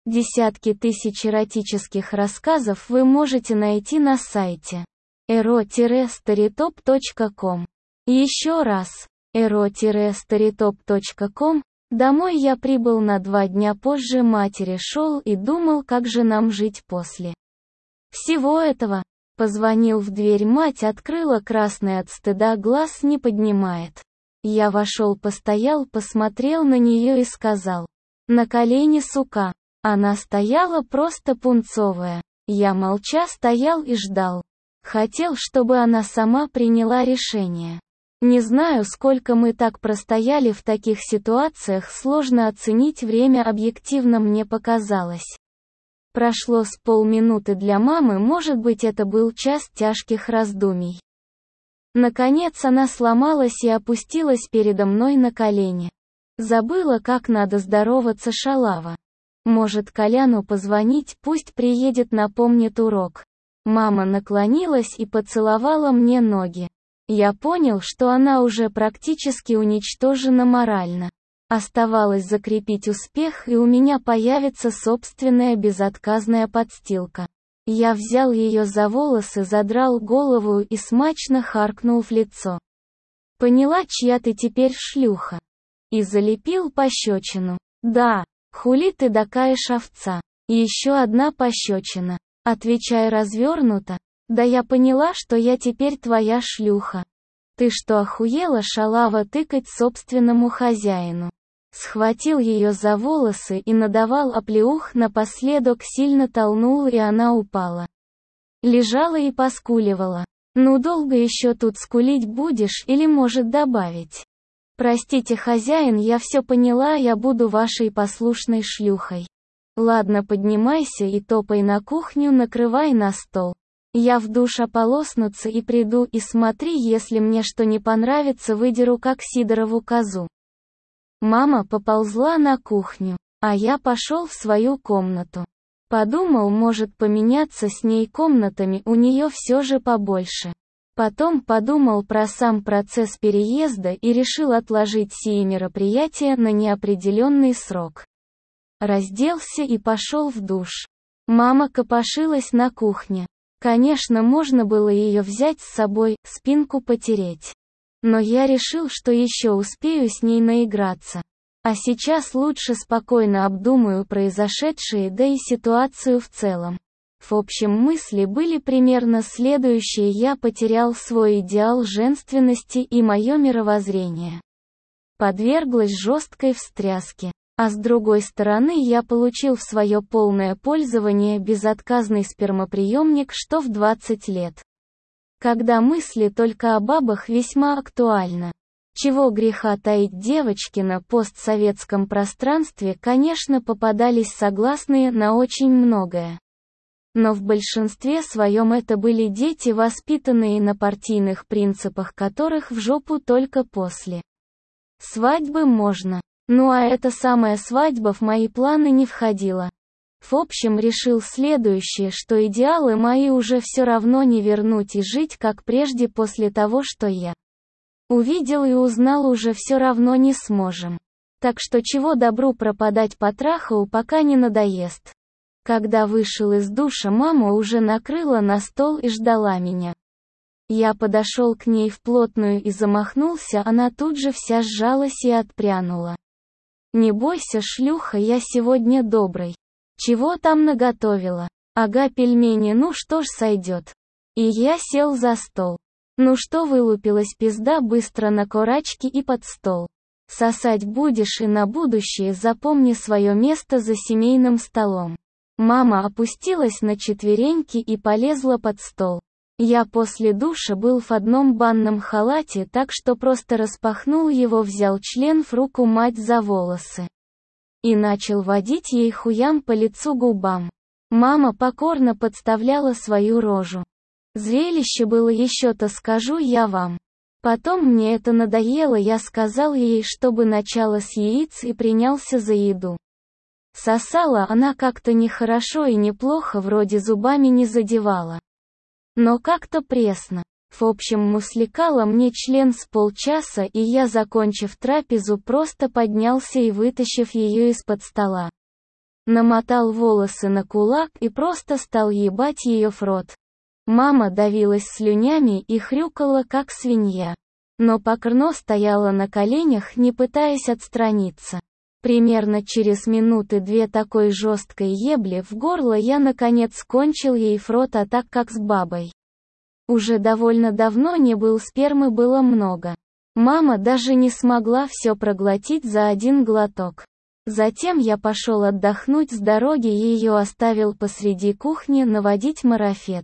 Десятки тысяч эротических рассказов вы можете найти на сайте ero-storytop.com. Еще раз, ero-storytop.com. Домой я прибыл на 2 дня позже матери шел и думал, как же нам жить после всего этого. Позвонил в дверь, мать открыла, красный от стыда, глаз не поднимает. Я вошел, постоял, посмотрел на нее и сказал: «На колени, сука». Она стояла просто пунцовая. Я молча стоял и ждал. Хотел, чтобы она сама приняла решение. Не знаю, сколько мы так простояли в таких ситуациях, сложно оценить время, объективно мне показалось. Прошло с полминуты, для мамы, может быть, это был час тяжких раздумий. Наконец она сломалась и опустилась передо мной на колени. Забыла, как надо здороваться, шалава. Может, Коляну позвонить, пусть приедет, напомнит урок. Мама наклонилась и поцеловала мне ноги. Я понял, что она уже практически уничтожена морально. Оставалось закрепить успех, и у меня появится собственная безотказная подстилка. Я взял ее за волосы, задрал голову и смачно харкнул в лицо. «Поняла, чья ты теперь шлюха?» И залепил пощечину. «Да, хули ты такая овца?» Еще одна пощечина. Отвечай развернуто. «Да я поняла, что я теперь твоя шлюха». «Ты что, охуела, шалава, тыкать собственному хозяину?» Схватил ее за волосы и надавал оплеух, напоследок сильно толкнул, и она упала. Лежала и поскуливала. «Ну долго еще тут скулить будешь, или может добавить?» «Простите, хозяин, я все поняла, я буду вашей послушной шлюхой». «Ладно, поднимайся и топай на кухню, накрывай на стол. Я в душ ополоснуться и приду, и смотри, если мне что не понравится, выдеру как Сидорову козу». Мама поползла на кухню, а я пошел в свою комнату. Подумал, может поменяться с ней комнатами, у нее все же побольше. Потом подумал про сам процесс переезда и решил отложить сие мероприятие на неопределенный срок. Разделся и пошел в душ. Мама копошилась на кухне. Конечно, можно было ее взять с собой, спинку потереть. Но я решил, что еще успею с ней наиграться. А сейчас лучше спокойно обдумаю произошедшее, да и ситуацию в целом. В общем, мысли были примерно следующие: я потерял свой идеал женственности, и мое мировоззрение подверглось жесткой встряске. А с другой стороны, я получил в свое полное пользование безотказный спермоприемник, что в 20 лет. Когда мысли только о бабах, весьма актуально. Чего греха таить, девочки на постсоветском пространстве, конечно, попадались согласные на очень многое. Но в большинстве своем это были дети, воспитанные на партийных принципах, которых в жопу только после свадьбы можно. Ну а эта самая свадьба в мои планы не входила. В общем, решил следующее, что идеалы мои уже все равно не вернуть, и жить как прежде после того, что я увидел и узнал, уже все равно не сможем. Так что чего добру пропадать по траху, пока не надоест. Когда вышел из душа, мама уже накрыла на стол и ждала меня. Я подошел к ней вплотную и замахнулся, она тут же вся сжалась и отпрянула. «Не бойся, шлюха, я сегодня добрый. Чего там наготовила?» «Ага, пельмени, ну что ж, сойдет». И я сел за стол. «Ну что вылупилась пизда, быстро на корачки и под стол. Сосать будешь, и на будущее запомни свое место за семейным столом». Мама опустилась на четвереньки и полезла под стол. Я после душа был в одном банном халате, так что просто распахнул его, взял член в руку мать за волосы и начал водить ей хуям по лицу, губам. Мама покорно подставляла свою рожу. Зрелище было еще-то, скажу я вам. Потом мне это надоело, я сказал ей, чтобы начала с яиц, и принялся за еду. Сосала она как-то нехорошо и неплохо, вроде зубами не задевала. Но как-то пресно. В общем, муслекала мне член с полчаса, и я, закончив трапезу, просто поднялся и, вытащив ее из-под стола, намотал волосы на кулак и просто стал ебать ее в рот. Мама давилась слюнями и хрюкала как свинья. Но Покрно стояла на коленях, не пытаясь отстраниться. Примерно через минуты две такой жесткой ебли в горло я наконец кончил ей в рот, а так как с бабой уже довольно давно не был, спермы было много. Мама даже не смогла все проглотить за один глоток. Затем я пошел отдохнуть с дороги и ее оставил посреди кухни наводить марафет.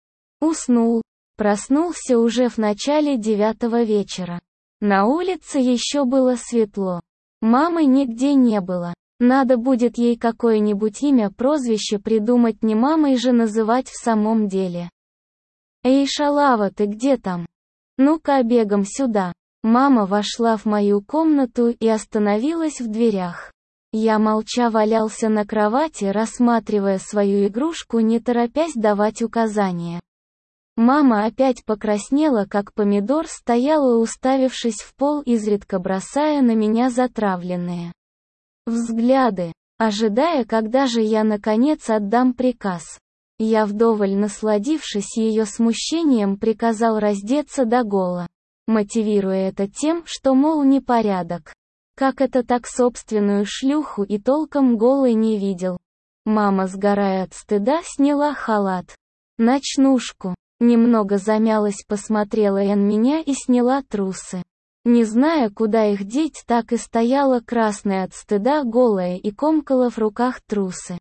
Уснул. Проснулся уже в начале 9 вечера. На улице еще было светло. Мамы нигде не было. Надо будет ей какое-нибудь имя, прозвище придумать, не мамой же называть в самом деле. «Эй, шалава, ты где там? Ну-ка, бегом сюда». Мама вошла в мою комнату и остановилась в дверях. Я молча валялся на кровати, рассматривая свою игрушку, не торопясь давать указания. Мама опять покраснела, как помидор, стояла, уставившись в пол, изредка бросая на меня затравленные взгляды, ожидая, когда же я наконец отдам приказ. Я, вдоволь насладившись ее смущением, приказал раздеться догола, мотивируя это тем, что, мол, непорядок. Как это так, собственную шлюху и толком голой не видел? Мама, сгорая от стыда, сняла халат. Ночнушку. Немного замялась, посмотрела на меня и сняла трусы. Не зная, куда их деть, так и стояла красная от стыда, голая, и комкала в руках трусы.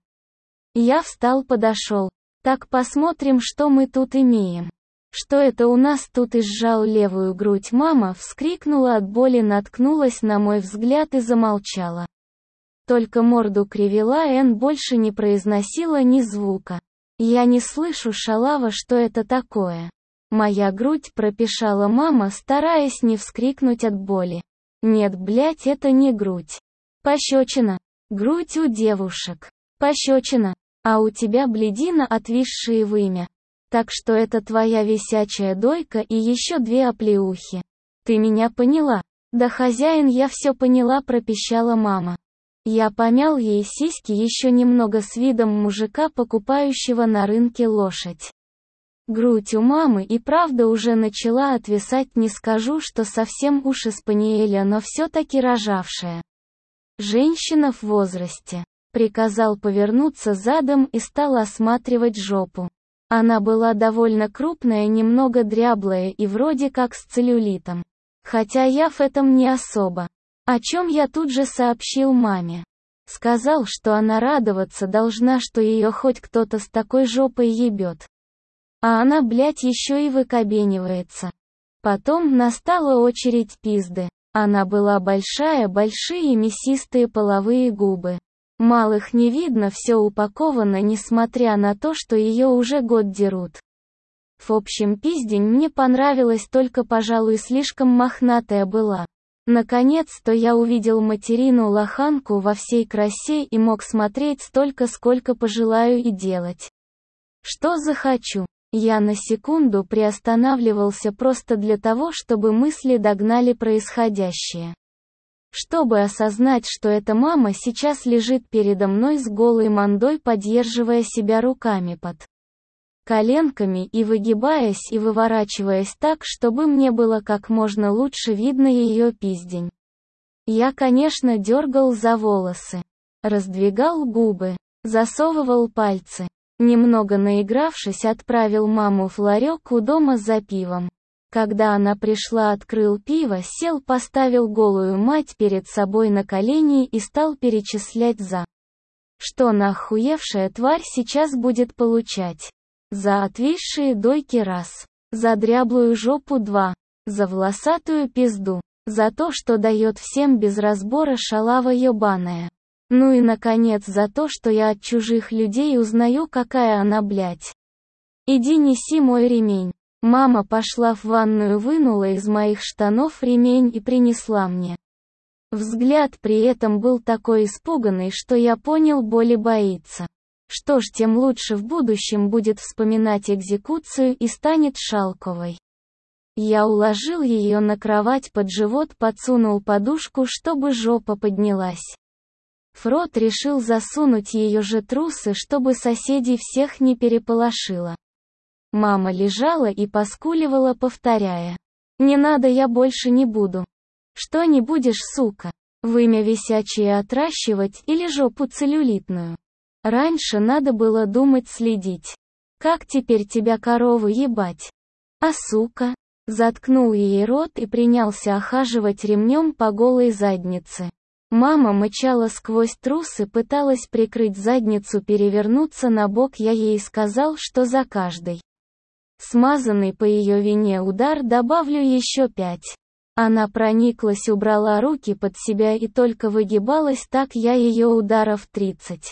Я встал, подошел. Так, посмотрим, что мы тут имеем. Что это у нас тут? И сжал левую грудь. Мама вскрикнула от боли, наткнулась на мой взгляд и замолчала. Только морду кривила, больше не произносила ни звука. «Я не слышу, шалава, что это такое?» «Моя грудь», — пропищала мама, стараясь не вскрикнуть от боли. «Нет, блядь, это не грудь. Пощечина. Грудь у девушек. Пощечина. А у тебя, блядина, отвисшие вымя. Так что это твоя висячая дойка и еще 2 оплеухи. Ты меня поняла?» «Да, хозяин, я все поняла», — пропищала мама. Я помял ей сиськи, еще немного, с видом мужика, покупающего на рынке лошадь. Грудь у мамы и правда уже начала отвисать, не скажу, что совсем уж из спаниеля, но все-таки рожавшая. Женщина в возрасте. Приказал повернуться задом и стал осматривать жопу. Она была довольно крупная, немного дряблая и вроде как с целлюлитом. Хотя я в этом не особо. О чем я тут же сообщил маме. Сказал, что она радоваться должна, что ее хоть кто-то с такой жопой ебет. А она, блядь, еще и выкобенивается. Потом настала очередь пизды. Она была большая, большие мясистые половые губы. Малых не видно, все упаковано, несмотря на то, что ее уже год дерут. В общем, пиздень мне понравилась, только, пожалуй, слишком мохнатая была. Наконец-то я увидел материну лоханку во всей красе и мог смотреть столько, сколько пожелаю, и делать что захочу. Я на секунду приостанавливался просто для того, чтобы мысли догнали происходящее. Чтобы осознать, что эта мама сейчас лежит передо мной с голой мандой, поддерживая себя руками под коленками и выгибаясь и выворачиваясь так, чтобы мне было как можно лучше видно ее пиздень. Я, конечно, дергал за волосы, раздвигал губы, засовывал пальцы. Немного наигравшись, отправил маму в ларек у дома за пивом. Когда она пришла, открыл пиво, сел, поставил голую мать перед собой на колени и стал перечислять за что нахуевшая тварь сейчас будет получать. За отвисшие дойки 1, за дряблую жопу 2, за волосатую пизду, за то, что дает всем без разбора, шалава ебаная. Ну и, наконец, за то, что я от чужих людей узнаю, какая она, блядь. Иди неси мой ремень. Мама пошла в ванную, вынула из моих штанов ремень и принесла мне. Взгляд при этом был такой испуганный, что я понял, боли боится. Что ж, тем лучше в будущем будет вспоминать экзекуцию и станет шалковой. Я уложил ее на кровать, под живот подсунул подушку, чтобы жопа поднялась. Фрод решил засунуть ее же трусы, чтобы соседей всех не переполошило. Мама лежала и поскуливала, повторяя: «Не надо, я больше не буду». «Что не будешь, сука? Вымя висячее отращивать или жопу целлюлитную? Раньше надо было думать, следить. Как теперь тебя коровы ебать? А сука?» Заткнул ей рот и принялся охаживать ремнем по голой заднице. Мама мычала сквозь трусы, пыталась прикрыть задницу, перевернуться на бок. Я ей сказал, что за каждый смазанный по ее вине удар добавлю еще 5. Она прониклась, убрала руки под себя и только выгибалась, так я ее ударов 30-40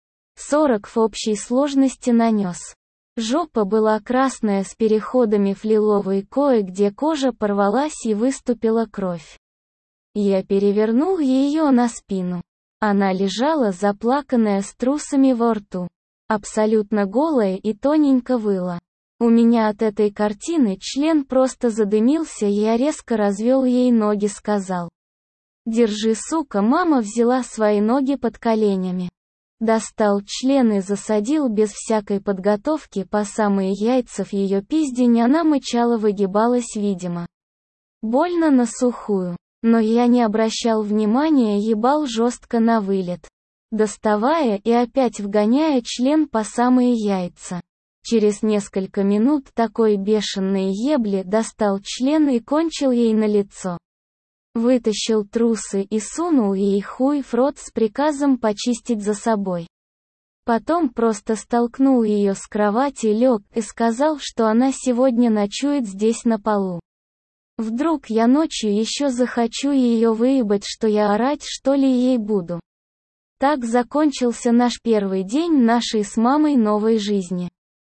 в общей сложности нанес. Жопа была красная с переходами в лиловый, кое-где кожа порвалась и выступила кровь. Я перевернул ее на спину. Она лежала заплаканная с трусами во рту, абсолютно голая и тоненько выла. У меня от этой картины член просто задымился, и я резко развел ей ноги, сказал: «Держи, сука». Мама взяла свои ноги под коленями. Достал член и засадил без всякой подготовки по самые яйца в ее пиздень. Она мычала, выгибалась, видимо. Больно на сухую. Но я не обращал внимания, ебал жестко на вылет, доставая и опять вгоняя член по самые яйца. Через несколько минут такой бешеной ебли достал член и кончил ей на лицо. Вытащил трусы и сунул ей хуй в рот с приказом почистить за собой. Потом просто столкнул ее с кровати, лег и сказал, что она сегодня ночует здесь на полу. Вдруг я ночью еще захочу ее выебать, что я орать, что ли, ей буду. Так закончился наш первый день нашей с мамой новой жизни.